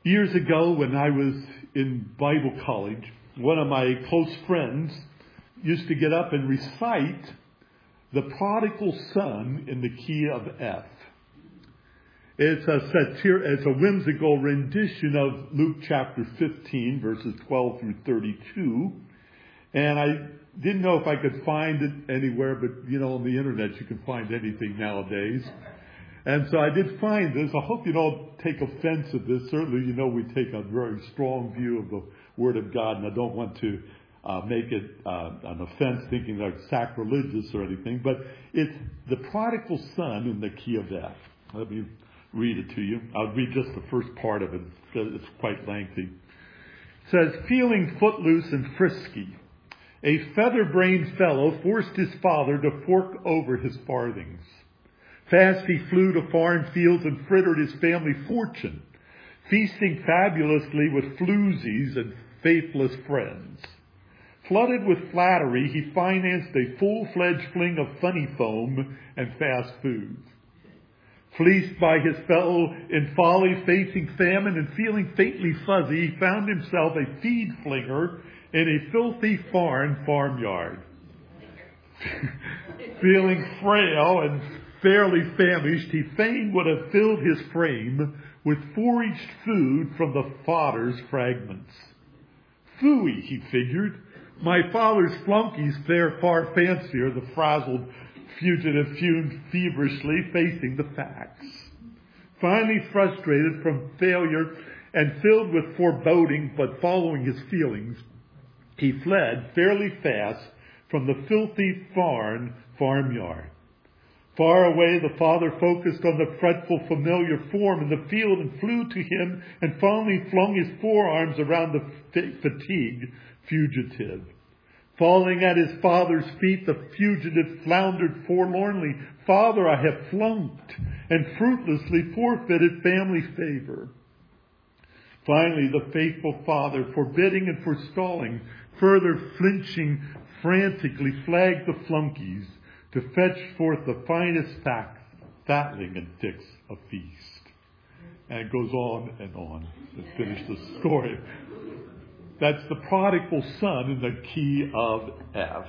Years ago, when I was in Bible college, one of my close friends used to get up and recite the prodigal son in the key of F. It's a whimsical rendition of Luke chapter 15, verses 12 through 32. And I didn't know if I could find it anywhere, but on the internet you can find anything nowadays. And so I did find this. I hope you don't take offense at this. Certainly, we take a very strong view of the Word of God, and I don't want to make it an offense thinking that it's sacrilegious or anything. But it's the prodigal son in the key of F. Let me read it to you. I'll read just the first part of it. It's quite lengthy. It says, feeling footloose and frisky, a feather-brained fellow forced his father to fork over his farthings. Fast he flew to foreign fields and frittered his family fortune, feasting fabulously with floozies and faithless friends. Flooded with flattery, he financed a full-fledged fling of funny foam and fast foods. Fleeced by his fellow in folly, facing famine and feeling faintly fuzzy, he found himself a feed flinger in a filthy foreign farmyard. Feeling frail and fairly famished, he fain would have filled his frame with foraged food from the fodder's fragments. Phooey, he figured, my father's flunkies fare far fancier. The frazzled fugitive fumed feverishly, facing the facts. Finally frustrated from failure and filled with foreboding, but following his feelings, he fled fairly fast from the filthy farmyard. Far away, the father focused on the fretful, familiar form in the field and flew to him and finally flung his forearms around the fatigued fugitive. Falling at his father's feet, the fugitive floundered forlornly. Father, I have flunked and fruitlessly forfeited family favor. Finally, the faithful father, forbidding and forestalling, further flinching, frantically flagged the flunkies to fetch forth the finest fatling and fix a feast. And it goes on and on to finish the story. That's the prodigal son in the key of F.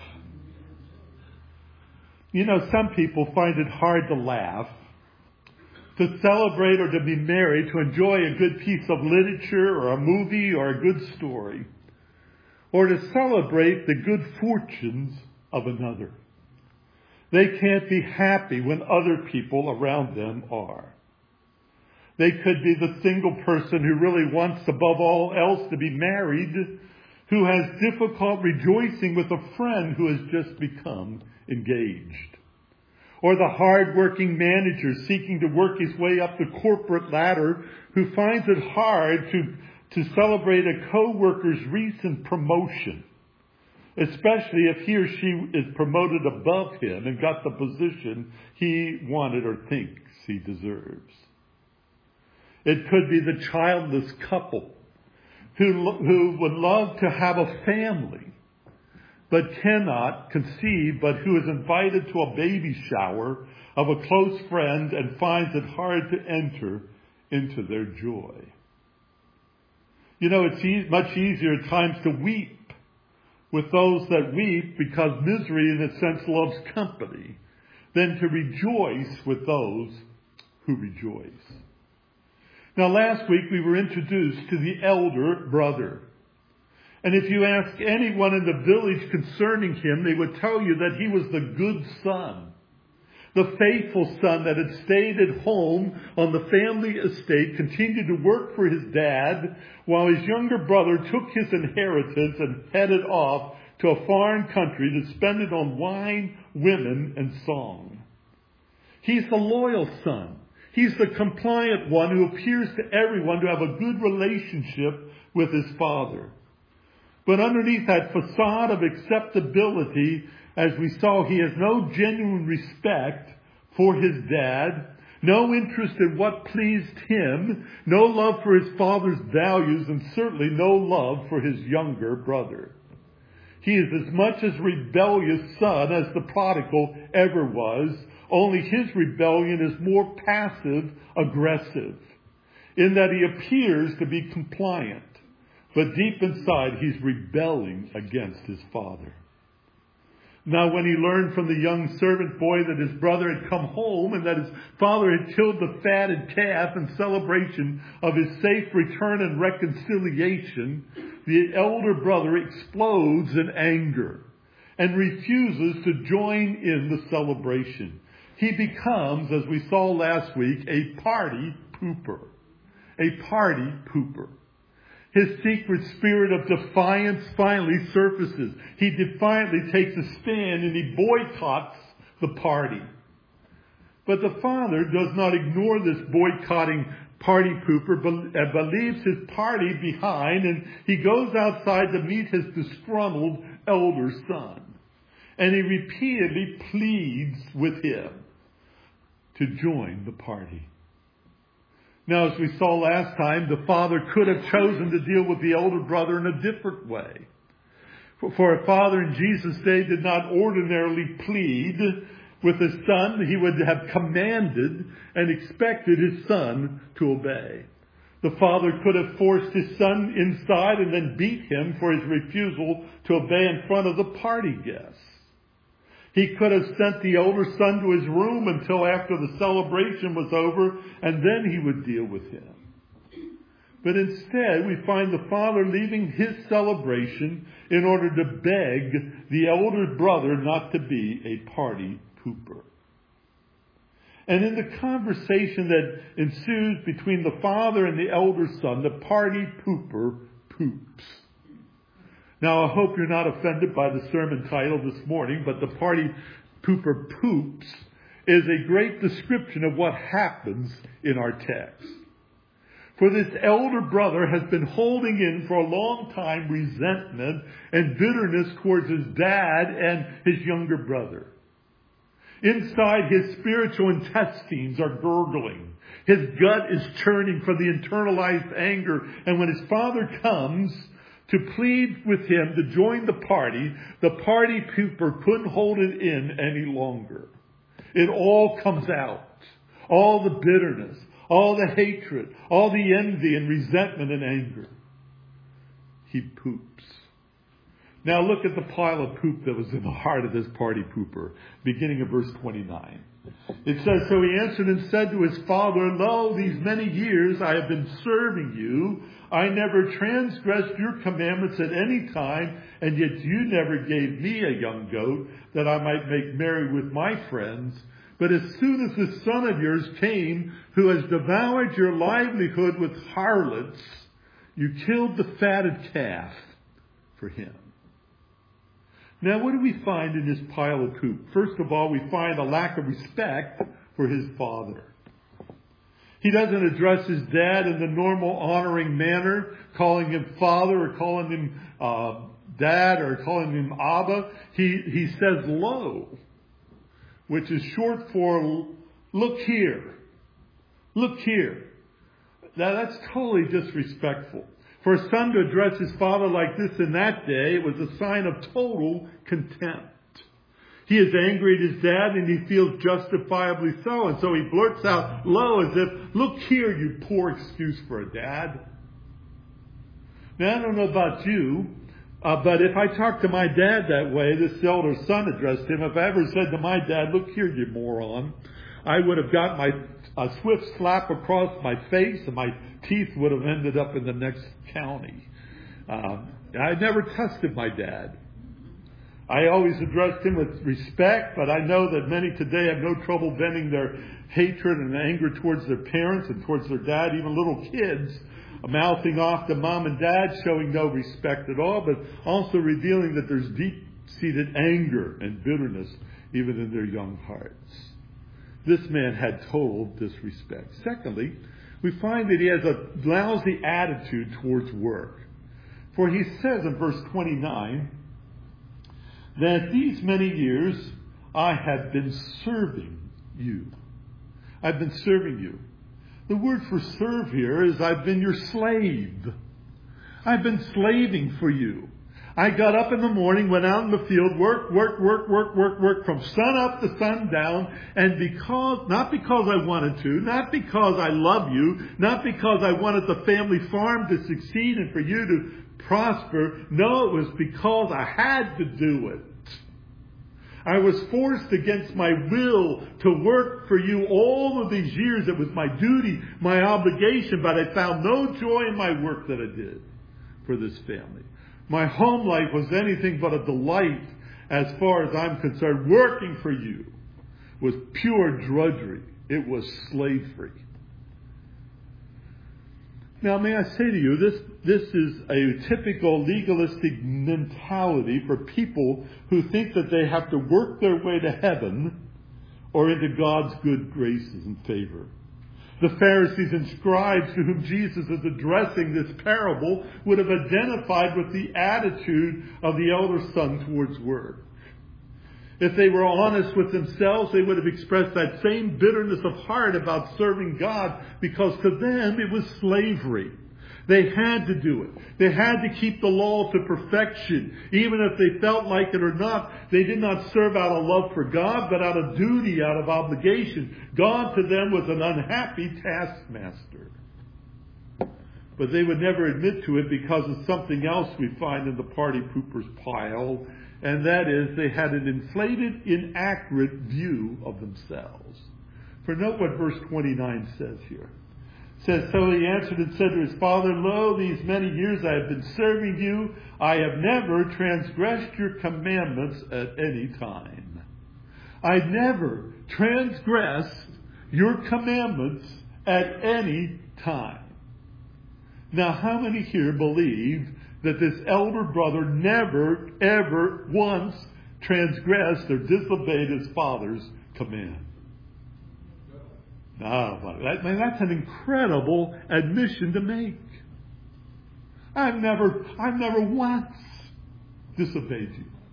Some people find it hard to laugh, to celebrate or to be merry, to enjoy a good piece of literature or a movie or a good story, or to celebrate the good fortunes of another. They can't be happy when other people around them are. They could be the single person who really wants above all else to be married, who has difficult rejoicing with a friend who has just become engaged. Or the hard-working manager seeking to work his way up the corporate ladder who finds it hard to celebrate a co-worker's recent promotion, especially if he or she is promoted above him and got the position he wanted or thinks he deserves. It could be the childless couple who would love to have a family but cannot conceive, but who is invited to a baby shower of a close friend and finds it hard to enter into their joy. It's much easier at times to weep with those that weep because misery in a sense loves company than to rejoice with those who rejoice. Now, last week we were introduced to the elder brother. And if you ask anyone in the village concerning him, they would tell you that he was the good son, the faithful son that had stayed at home on the family estate, continued to work for his dad, while his younger brother took his inheritance and headed off to a foreign country to spend it on wine, women, and song. He's the loyal son. He's the compliant one who appears to everyone to have a good relationship with his father. But underneath that facade of acceptability, as we saw, he has no genuine respect for his dad, no interest in what pleased him, no love for his father's values, and certainly no love for his younger brother. He is as much a rebellious son as the prodigal ever was, only his rebellion is more passive-aggressive. in that he appears to be compliant, but deep inside he's rebelling against his father. Now when he learned from the young servant boy that his brother had come home and that his father had killed the fatted calf in celebration of his safe return and reconciliation, the elder brother explodes in anger and refuses to join in the celebration. He becomes, as we saw last week, a party pooper. A party pooper. His secret spirit of defiance finally surfaces. He defiantly takes a stand and he boycotts the party. But the father does not ignore this boycotting party pooper but leaves his party behind, and he goes outside to meet his disgruntled elder son. And he repeatedly pleads with him to join the party. Now, as we saw last time, the father could have chosen to deal with the older brother in a different way. For a father in Jesus' day did not ordinarily plead with his son. He would have commanded and expected his son to obey. The father could have forced his son inside and then beat him for his refusal to obey in front of the party guests. He could have sent the older son to his room until after the celebration was over, and then he would deal with him. But instead, we find the father leaving his celebration in order to beg the older brother not to be a party pooper. And in the conversation that ensues between the father and the elder son, the party pooper poops. Now, I hope you're not offended by the sermon title this morning, but the party pooper poops is a great description of what happens in our text. For this elder brother has been holding in for a long time resentment and bitterness towards his dad and his younger brother. Inside, his spiritual intestines are gurgling. His gut is churning from the internalized anger. And when his father comes to plead with him to join the party pooper couldn't hold it in any longer. It all comes out. All the bitterness, all the hatred, all the envy and resentment and anger. He poops. Now look at the pile of poop that was in the heart of this party pooper, beginning of verse 29. It says, "So he answered and said to his father, 'Lo, these many years I have been serving you. I never transgressed your commandments at any time, and yet you never gave me a young goat that I might make merry with my friends. But as soon as this son of yours came, who has devoured your livelihood with harlots, you killed the fatted calf for him.'" Now, what do we find in this pile of poop? First of all, we find a lack of respect for his father. He doesn't address his dad in the normal honoring manner, calling him father or calling him dad or calling him Abba. He says lo, which is short for look here. Look here. Now, that's totally disrespectful. For a son to address his father like this in that day, it was a sign of total contempt. He is angry at his dad and he feels justifiably so. And so he blurts out low as if, "Look here, you poor excuse for a dad." Now, I don't know about you, but if I talked to my dad that way, this elder son addressed him. If I ever said to my dad, "Look here, you moron," I would have got a swift slap across my face and my teeth would have ended up in the next county. I never tested my dad. I always addressed him with respect, but I know that many today have no trouble venting their hatred and anger towards their parents and towards their dad, even little kids, mouthing off to mom and dad, showing no respect at all, but also revealing that there's deep-seated anger and bitterness even in their young hearts. This man had total disrespect. Secondly, we find that he has a lousy attitude towards work. For he says in verse 29, that these many years I have been serving you. I've been serving you. The word for serve here is I've been your slave. I've been slaving for you. I got up in the morning, went out in the field, worked from sun up to sun down, and not because I wanted to, not because I love you, not because I wanted the family farm to succeed and for you to prosper. No, it was because I had to do it. I was forced against my will to work for you all of these years. It was my duty, my obligation, but I found no joy in my work that I did for this family. My home life was anything but a delight as far as I'm concerned. Working for you was pure drudgery. It was slavery. Now, may I say to you, this is a typical legalistic mentality for people who think that they have to work their way to heaven or into God's good graces and favor. The Pharisees and scribes to whom Jesus is addressing this parable would have identified with the attitude of the elder son towards work. If they were honest with themselves, they would have expressed that same bitterness of heart about serving God, because to them it was slavery. They had to do it. They had to keep the law to perfection. Even if they felt like it or not, they did not serve out of love for God, but out of duty, out of obligation. God to them was an unhappy taskmaster. But they would never admit to it because of something else we find in the party pooper's pile. And that is, they had an inflated, inaccurate view of themselves. For note what verse 29 says here. It says, so he answered and said to his father, lo, these many years I have been serving you. I have never transgressed your commandments at any time. I never transgressed your commandments at any time. Now, how many here believe that this elder brother never, ever once transgressed or disobeyed his father's command? That's an incredible admission to make. I've never once disobeyed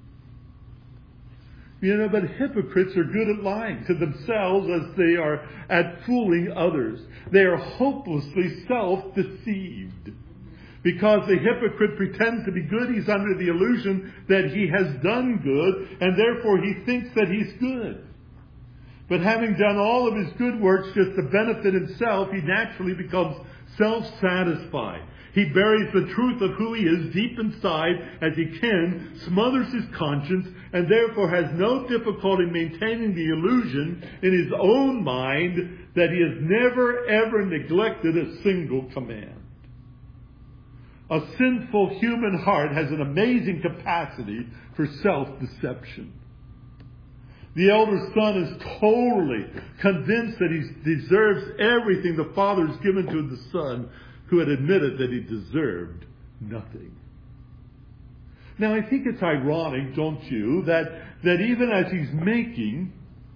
you. But hypocrites are good at lying to themselves as they are at fooling others. They are hopelessly self-deceived. Because the hypocrite pretends to be good, he's under the illusion that he has done good, and therefore he thinks that he's good. But having done all of his good works just to benefit himself, he naturally becomes self-satisfied. He buries the truth of who he is deep inside as he can, smothers his conscience, and therefore has no difficulty maintaining the illusion in his own mind that he has never ever neglected a single command. A sinful human heart has an amazing capacity for self-deception. The elder son is totally convinced that he deserves everything the father has given to the son, who had admitted that he deserved nothing. Now, I think it's ironic, don't you, that even as he's making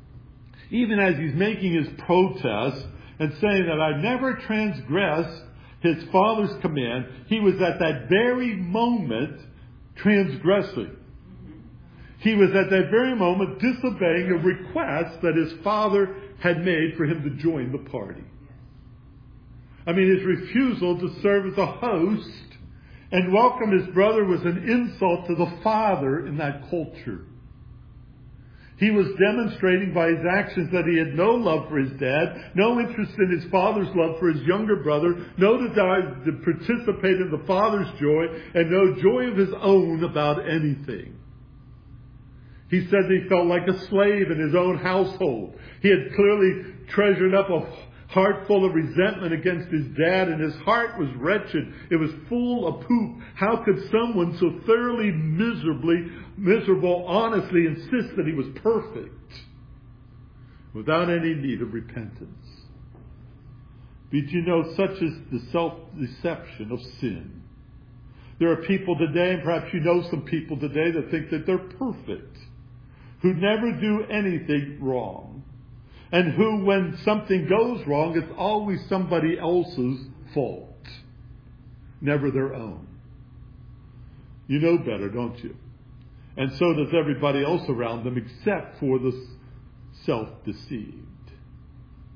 his protest and saying that I never transgressed his father's command, he was at that very moment transgressing. He was at that very moment disobeying a request that his father had made for him to join the party. His refusal to serve as a host and welcome his brother was an insult to the father in that culture. He was demonstrating by his actions that he had no love for his dad, no interest in his father's love for his younger brother, no desire to participate in the father's joy, and no joy of his own about anything. He said that he felt like a slave in his own household. He had clearly treasured up a heart full of resentment against his dad, and his heart was wretched. It was full of poop. How could someone so thoroughly miserable honestly insist that he was perfect without any need of repentance? Did you know such is the self-deception of sin? There are people today, and perhaps you know some people today, that think that they're perfect, who never do anything wrong, and who, when something goes wrong, it's always somebody else's fault, never their own. You know better, don't you? And so does everybody else around them, except for the self-deceived.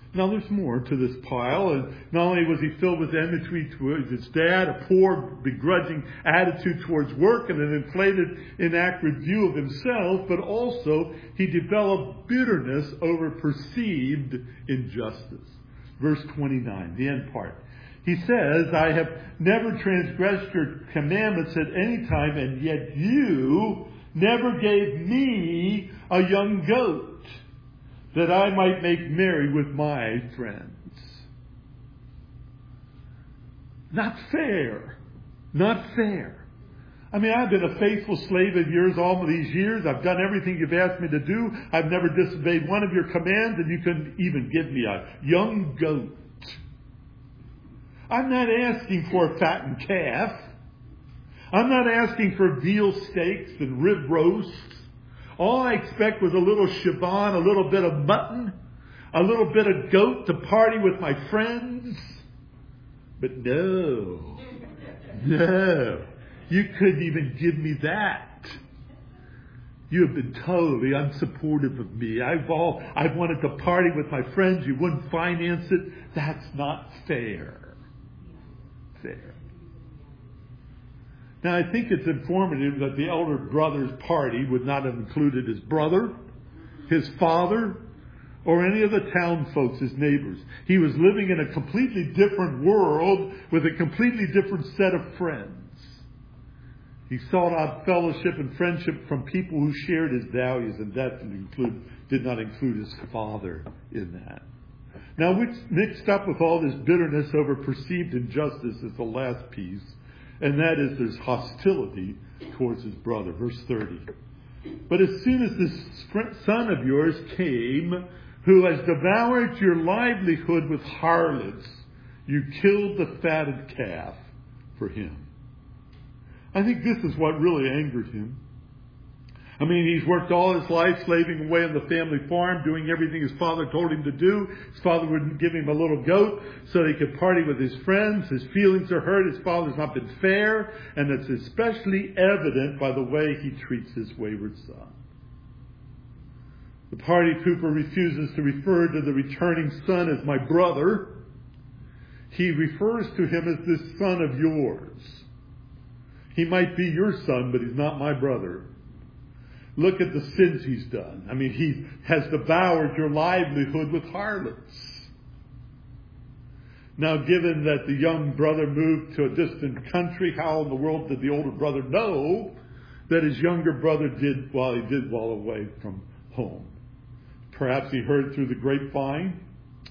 Now there's more to this pile, and not only was he filled with enmity towards his dad, a poor, begrudging attitude towards work, and an inflated, inaccurate view of himself, but also he developed bitterness over perceived injustice. Verse 29, the end part. He says, I have never transgressed your commandments at any time, and yet you never gave me a young goat, that I might make merry with my friends. Not fair. Not fair. I mean, I've been a faithful slave of yours all of these years. I've done everything you've asked me to do. I've never disobeyed one of your commands, and you couldn't even give me a young goat. I'm not asking for a fattened calf. I'm not asking for veal steaks and rib roasts. All I expect was a little chiban, a little bit of mutton, a little bit of goat to party with my friends. But no, you couldn't even give me that. You have been totally unsupportive of me. I've wanted to party with my friends. You wouldn't finance it. That's not fair. Now, I think it's informative that the elder brother's party would not have included his brother, his father, or any of the town folks, his neighbors. He was living in a completely different world with a completely different set of friends. He sought out fellowship and friendship from people who shared his values, and that did not include his father in that. Now, mixed up with all this bitterness over perceived injustice is the last piece. And that is, there's hostility towards his brother. Verse 30. But as soon as this son of yours came, who has devoured your livelihood with harlots, you killed the fatted calf for him. I think this is what really angered him. I mean, he's worked all his life slaving away on the family farm, doing everything his father told him to do. His father wouldn't give him a little goat so he could party with his friends. His feelings are hurt. His father's not been fair. And it's especially evident by the way he treats his wayward son. The party pooper refuses to refer to the returning son as my brother. He refers to him as this son of yours. He might be your son, but he's not my brother. Look at the sins he's done. I mean, he has devoured your livelihood with harlots. Now, given that the young brother moved to a distant country, how in the world did the older brother know that his younger brother did while away from home? Perhaps he heard through the grapevine.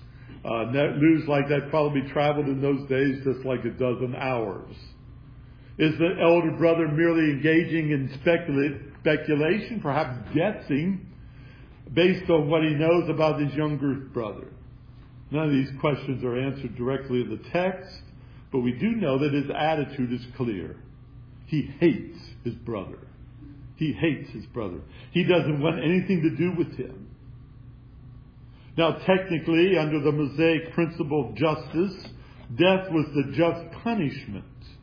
News like that probably traveled in those days just like it does in ours. Is the elder brother merely engaging in speculation, perhaps guessing, based on what he knows about his younger brother? None of these questions are answered directly in the text, but we do know that his attitude is clear. He hates his brother. He hates his brother. He doesn't want anything to do with him. Now, technically, under the Mosaic principle of justice, death was the just punishment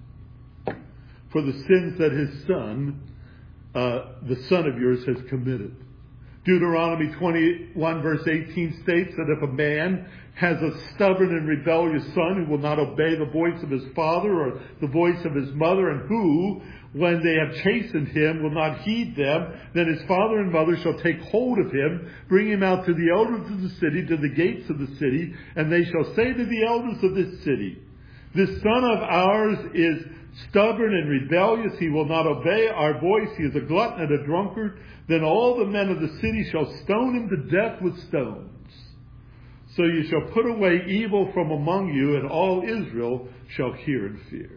for the sins that his son, the son of yours, has committed. Deuteronomy 21 verse 18 states that if a man has a stubborn and rebellious son who will not obey the voice of his father or the voice of his mother, and who, when they have chastened him, will not heed them, then his father and mother shall take hold of him, bring him out to the elders of the city, to the gates of the city, and they shall say to the elders of this city, this son of ours is stubborn and rebellious, he will not obey our voice, he is a glutton and a drunkard. Then all the men of the city shall stone him to death with stones. So you shall put away evil from among you, and all Israel shall hear and fear.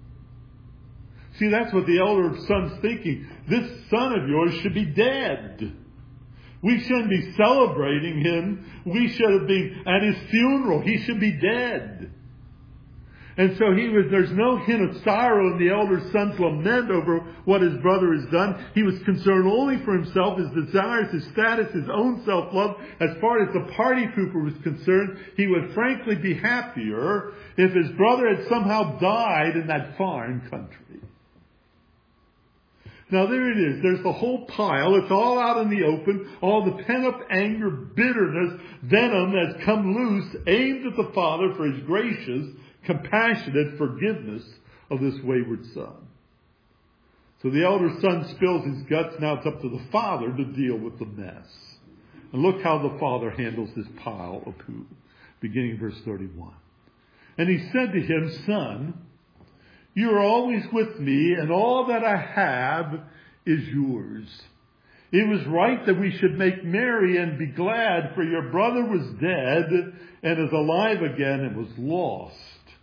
See, that's what the elder son's thinking. This son of yours should be dead. We shouldn't be celebrating him. We should have been at his funeral. He should be dead. And so there's no hint of sorrow in the elder son's lament over what his brother has done. He was concerned only for himself, his desires, his status, his own self-love. As far as the party pooper was concerned, he would frankly be happier if his brother had somehow died in that foreign country. Now there it is. There's the whole pile. It's all out in the open. All the pent-up anger, bitterness, venom has come loose, aimed at the father for his gracious, compassionate forgiveness of this wayward son. So the elder son spills his guts. Now it's up to the father to deal with the mess. And look how the father handles this pile of poo. Beginning in verse 31. And he said to him, Son, you are always with me, and all that I have is yours. It was right that we should make merry and be glad, for your brother was dead and is alive again, and was lost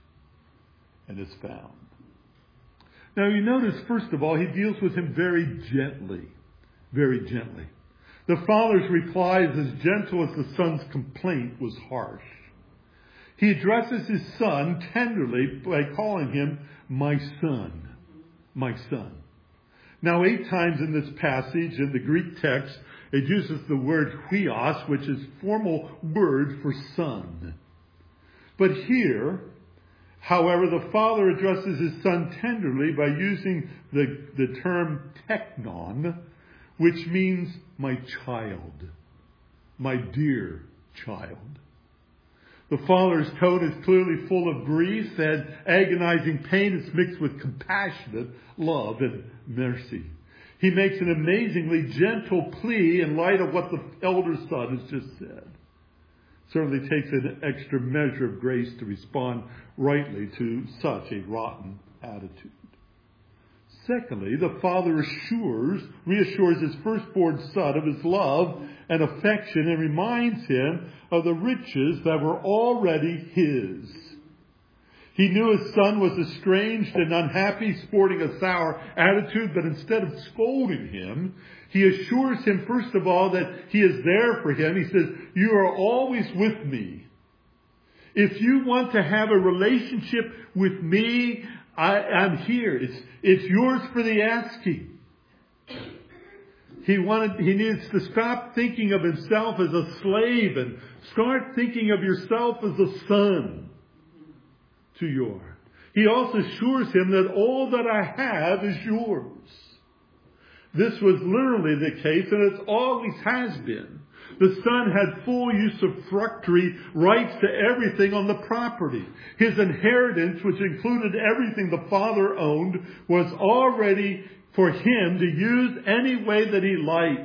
and is found. Now you notice, first of all, he deals with him very gently. Very gently. The father's reply is as gentle as the son's complaint was harsh. He addresses his son tenderly by calling him my son. My son. Now 8 times in this passage, in the Greek text, it uses the word huios, which is formal word for son. But here, however, the father addresses his son tenderly by using the term teknon, which means my child, my dear child. The father's tone is clearly full of grief and agonizing pain. It's mixed with compassionate love and mercy. He makes an amazingly gentle plea in light of what the elder son has just said. Certainly takes an extra measure of grace to respond rightly to such a rotten attitude. Secondly, the father reassures his firstborn son of his love and affection and reminds him of the riches that were already his. He knew his son was estranged and unhappy, sporting a sour attitude, but instead of scolding him, he assures him, first of all, that he is there for him. He says, you are always with me. If you want to have a relationship with me, I'm here. It's yours for the asking. He needs to stop thinking of himself as a slave and start thinking of yourself as a son to yours. He also assures him that all that I have is yours. This was literally the case, and it always has been. The son had full usufructuary rights to everything on the property. His inheritance, which included everything the father owned, was already for him to use any way that he liked.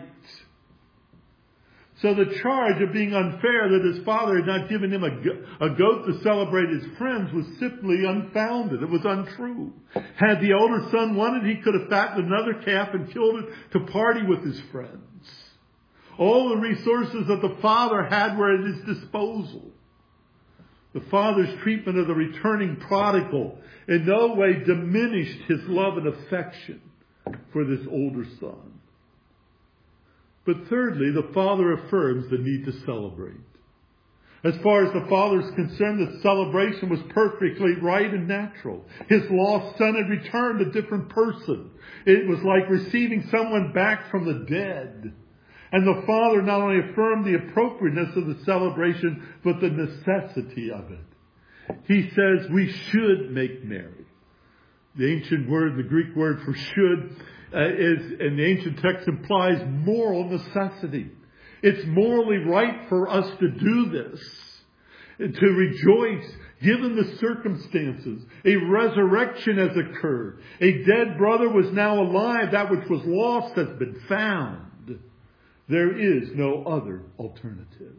So the charge of being unfair that his father had not given him a goat to celebrate his friends was simply unfounded. It was untrue. Had the older son wanted, he could have fattened another calf and killed it to party with his friends. All the resources that the father had were at his disposal. The father's treatment of the returning prodigal in no way diminished his love and affection for this older son. But thirdly, the father affirms the need to celebrate. As far as the father is concerned, the celebration was perfectly right and natural. His lost son had returned a different person. It was like receiving someone back from the dead. And the father not only affirmed the appropriateness of the celebration, but the necessity of it. He says we should make merry. The ancient word, the Greek word for should, in the ancient text implies moral necessity. It's morally right for us to do this, to rejoice given the circumstances. A resurrection has occurred. A dead brother was now alive. That which was lost has been found. There is no other alternative.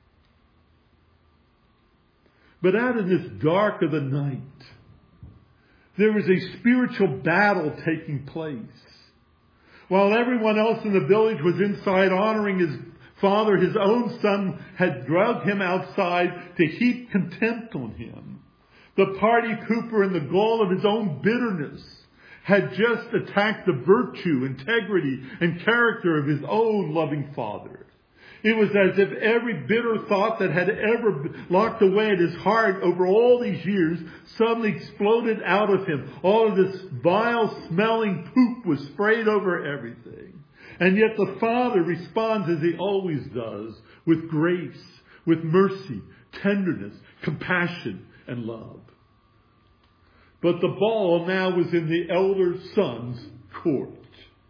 But out in this dark of the night, there was a spiritual battle taking place. While everyone else in the village was inside honoring his father, his own son had dragged him outside to heap contempt on him. The party pooper, in the gall of his own bitterness, had just attacked the virtue, integrity, and character of his own loving father. It was as if every bitter thought that had ever locked away at his heart over all these years suddenly exploded out of him. All of this vile smelling poop was sprayed over everything. And yet the father responds as he always does, with grace, with mercy, tenderness, compassion, and love. But the ball now was in the elder son's court.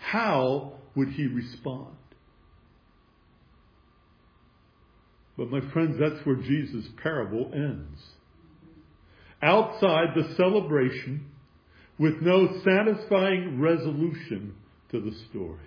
how would he respond? But my friends, that's where Jesus' parable ends. Outside the celebration, with no satisfying resolution to the story.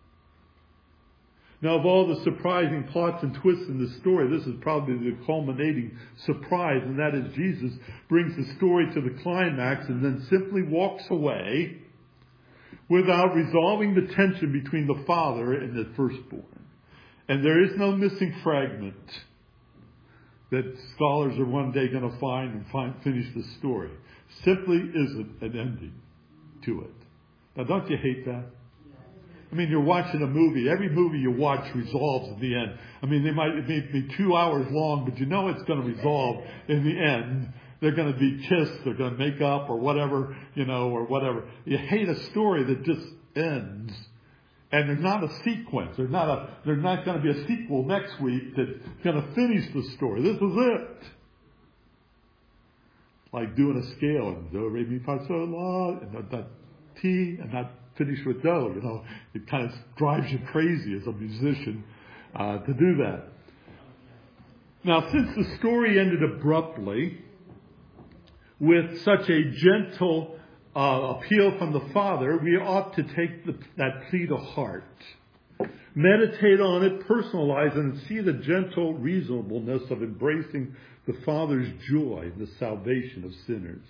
Now, of all the surprising plots and twists in the story, this is probably the culminating surprise, and that is Jesus brings the story to the climax and then simply walks away without resolving the tension between the father and the firstborn. And there is no missing fragment that scholars are one day going to find and finish the story. Simply isn't an ending to it. Now, don't you hate that? I mean, you're watching a movie. Every movie you watch resolves in the end. I mean, it may be 2 hours long, but you know it's going to resolve in the end. They're going to be kissed. They're going to make up or whatever, or whatever. You hate a story that just ends. And there's not a sequence. There's not going to be a sequel next week that's going to finish the story. This is it. Like doing a scale and do, re, mi, fa, sol, la, and not T, and not finish with do. It kind of drives you crazy as a musician to do that. Now, since the story ended abruptly with such a gentle appeal from the Father, we ought to take that plea to heart. Meditate on it, personalize it, and see the gentle reasonableness of embracing the Father's joy in the salvation of sinners.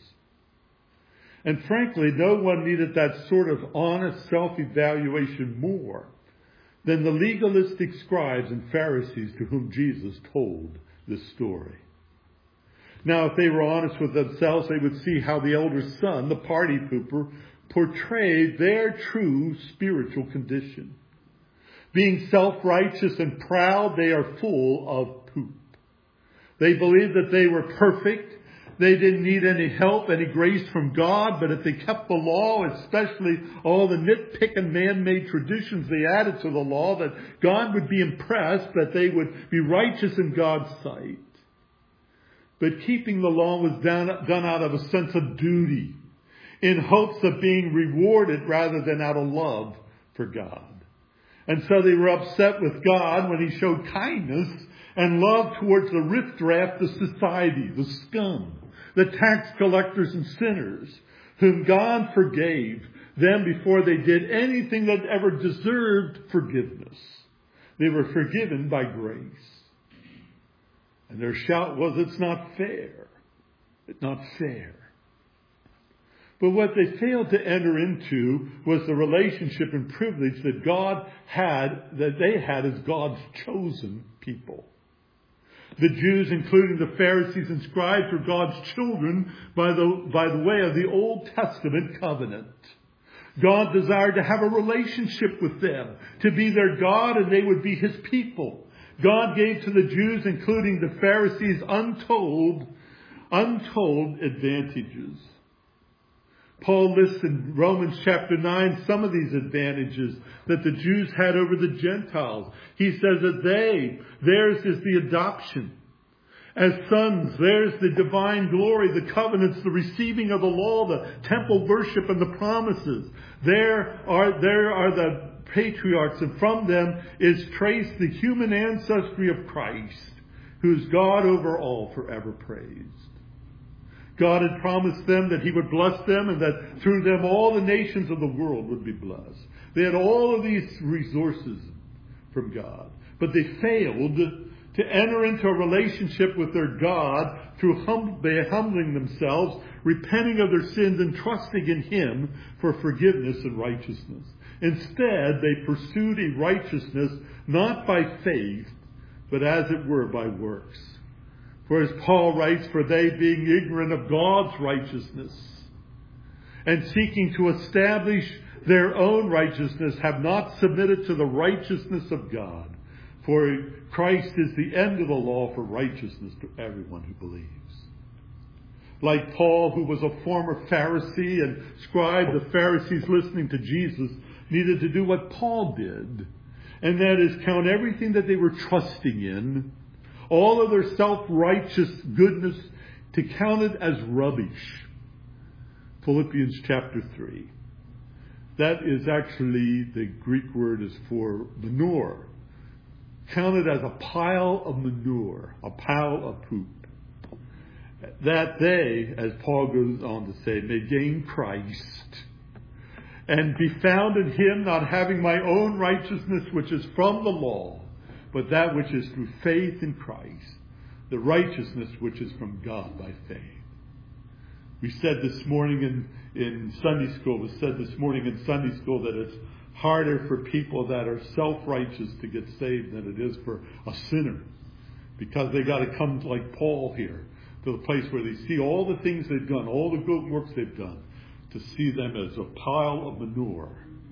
And frankly, no one needed that sort of honest self-evaluation more than the legalistic scribes and Pharisees to whom Jesus told this story. Now, if they were honest with themselves, they would see how the elder son, the party pooper, portrayed their true spiritual condition. Being self-righteous and proud, they are full of poop. They believed that they were perfect. They didn't need any help, any grace from God, but if they kept the law, especially all the nitpicking man-made traditions they added to the law, that God would be impressed, that they would be righteous in God's sight. But keeping the law was done out of a sense of duty, in hopes of being rewarded rather than out of love for God. And so they were upset with God when he showed kindness and love towards the riffraff of society, the scum, the tax collectors and sinners, whom God forgave them before they did anything that ever deserved forgiveness. They were forgiven by grace. And their shout was, "It's not fair. It's not fair." But what they failed to enter into was the relationship and privilege that they had as God's chosen people. The Jews, including the Pharisees and scribes, were God's children by the way of the Old Testament covenant. God desired to have a relationship with them, to be their God, and they would be his people. God gave to the Jews, including the Pharisees, untold advantages. Paul lists in Romans chapter 9 some of these advantages that the Jews had over the Gentiles. He says that theirs is the adoption as sons, theirs the divine glory, the covenants, the receiving of the law, the temple worship, and the promises. There are the patriarchs, and from them is traced the human ancestry of Christ, who's God over all, forever praised. God had promised them that he would bless them and that through them all the nations of the world would be blessed. They had all of these resources from God, but they failed to enter into a relationship with their God through humbling themselves, repenting of their sins, and trusting in him for forgiveness and righteousness. Instead, they pursued a righteousness not by faith, but as it were by works. For as Paul writes, "For they, being ignorant of God's righteousness and seeking to establish their own righteousness, have not submitted to the righteousness of God. For Christ is the end of the law for righteousness to everyone who believes." Like Paul, who was a former Pharisee and scribe, the Pharisees listening to Jesus needed to do what Paul did, and that is count everything that they were trusting in, all of their self-righteous goodness, to count it as rubbish. Philippians chapter 3. That is actually, the Greek word is for manure. Counted as a pile of manure, a pile of poop. That they, as Paul goes on to say, may gain Christ and be found in him, not having my own righteousness which is from the law, but that which is through faith in Christ, the righteousness which is from God by faith. We said this morning in Sunday school, that it's harder for people that are self-righteous to get saved than it is for a sinner. Because they got to come like Paul here, to the place where they see all the things they've done, all the good works they've done, to see them as a pile of manure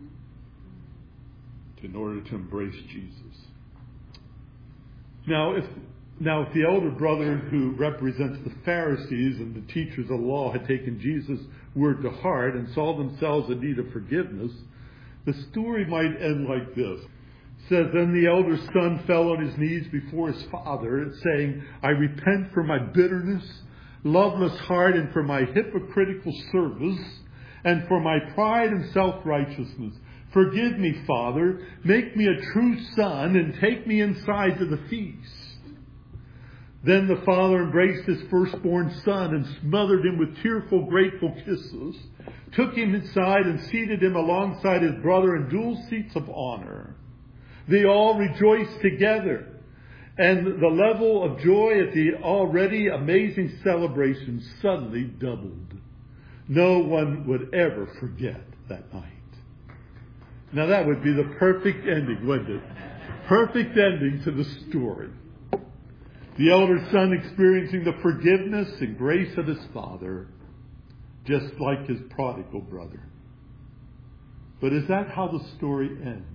in order to embrace Jesus. Now, if the elder brother who represents the Pharisees and the teachers of the law had taken Jesus' word to heart and saw themselves in need of forgiveness, the story might end like this. It says, then the elder son fell on his knees before his father, saying, I repent for my bitterness, loveless heart, and for my hypocritical service, and for my pride and self-righteousness. Forgive me, Father, make me a true son, and take me inside to the feast. Then the father embraced his firstborn son and smothered him with tearful, grateful kisses, took him inside and seated him alongside his brother in dual seats of honor. They all rejoiced together, and the level of joy at the already amazing celebration suddenly doubled. No one would ever forget that night. Now that would be the perfect ending, wouldn't it? Perfect ending to the story. The elder son experiencing the forgiveness and grace of his father, just like his prodigal brother. But is that how the story ends?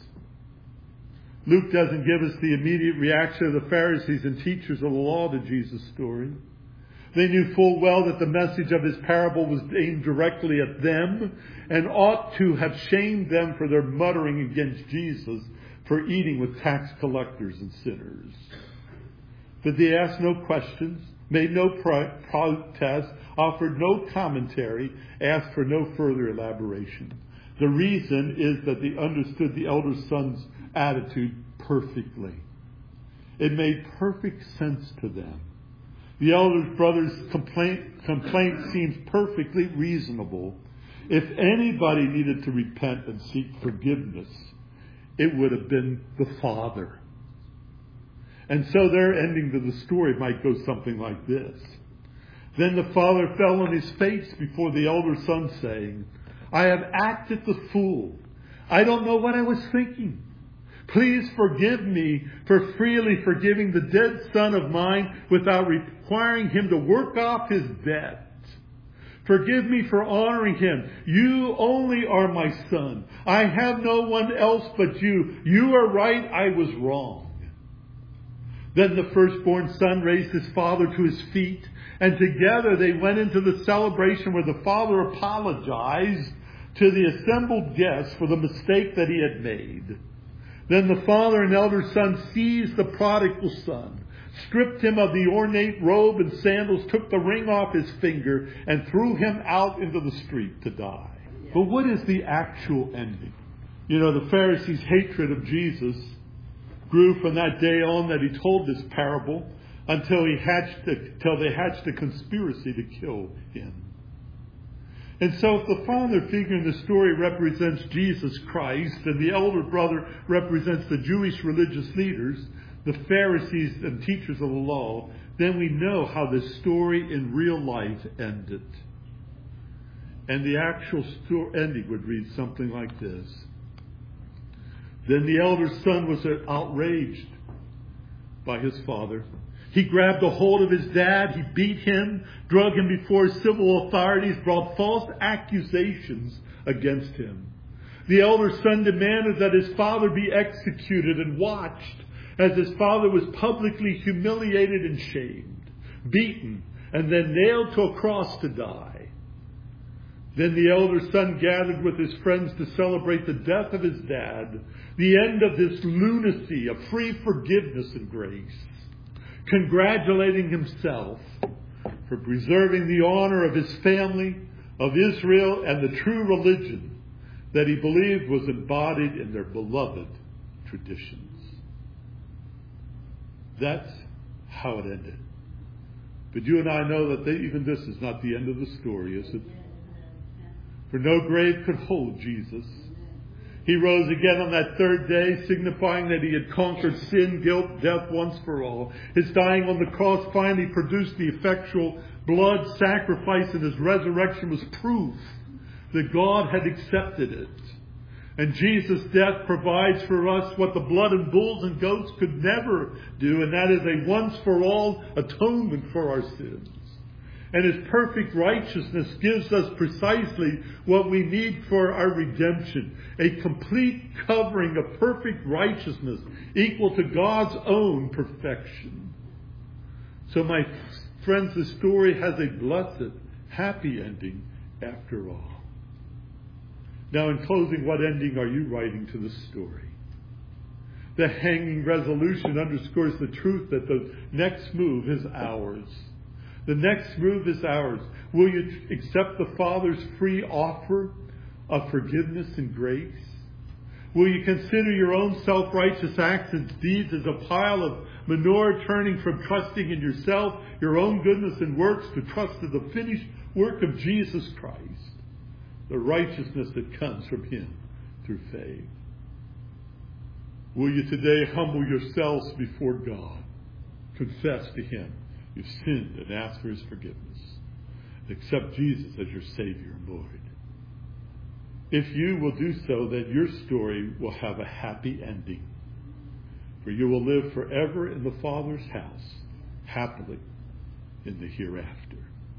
Luke doesn't give us the immediate reaction of the Pharisees and teachers of the law to Jesus' story. They knew full well that the message of his parable was aimed directly at them and ought to have shamed them for their muttering against Jesus for eating with tax collectors and sinners. But they asked no questions, made no protest, offered no commentary, asked for no further elaboration. The reason is that they understood the elder son's attitude perfectly. It made perfect sense to them. The elder brother's complaint seems perfectly reasonable. If anybody needed to repent and seek forgiveness, it would have been the father. And so their ending to the story might go something like this. Then the father fell on his face before the elder son, saying, I have acted the fool. I don't know what I was thinking. Please forgive me for freely forgiving the dead son of mine without requiring him to work off his debt. Forgive me for honoring him. You only are my son. I have no one else but you. You are right. I was wrong. Then the firstborn son raised his father to his feet, and together they went into the celebration where the father apologized to the assembled guests for the mistake that he had made. Then the father and elder son seized the prodigal son, stripped him of the ornate robe and sandals, took the ring off his finger, and threw him out into the street to die. But what is the actual ending? You know, the Pharisees' hatred of Jesus grew from that day on that he told this parable until they hatched a conspiracy to kill him. And so if the father figure in the story represents Jesus Christ and the elder brother represents the Jewish religious leaders, the Pharisees and teachers of the law, then we know how this story in real life ended. And the actual ending would read something like this. Then the elder son was outraged by his father. He grabbed a hold of his dad. He beat him, drug him before civil authorities, brought false accusations against him. The elder son demanded that his father be executed and watched as his father was publicly humiliated and shamed, beaten, and then nailed to a cross to die. Then the elder son gathered with his friends to celebrate the death of his dad, the end of this lunacy of free forgiveness and grace, congratulating himself for preserving the honor of his family, of Israel, and the true religion that he believed was embodied in their beloved traditions. That's how it ended. But you and I know that even this is not the end of the story, is it? For no grave could hold Jesus. He rose again on that third day, signifying that he had conquered sin, guilt, death once for all. His dying on the cross finally produced the effectual blood sacrifice, and his resurrection was proof that God had accepted it. And Jesus' death provides for us what the blood of bulls and goats could never do, and that is a once-for-all atonement for our sins. And his perfect righteousness gives us precisely what we need for our redemption. A complete covering of perfect righteousness equal to God's own perfection. So my friends, the story has a blessed, happy ending after all. Now in closing, what ending are you writing to the story? The hanging resolution underscores the truth that the next move is ours. The next move is ours. Will you accept the Father's free offer of forgiveness and grace? Will you consider your own self-righteous acts and deeds as a pile of manure, turning from trusting in yourself, your own goodness and works, to trust in the finished work of Jesus Christ, the righteousness that comes from him through faith? Will you today humble yourselves before God, confess to him you've sinned and ask for his forgiveness, accept Jesus as your Savior and Lord? If you will do so, then your story will have a happy ending, for you will live forever in the Father's house, happily in the hereafter.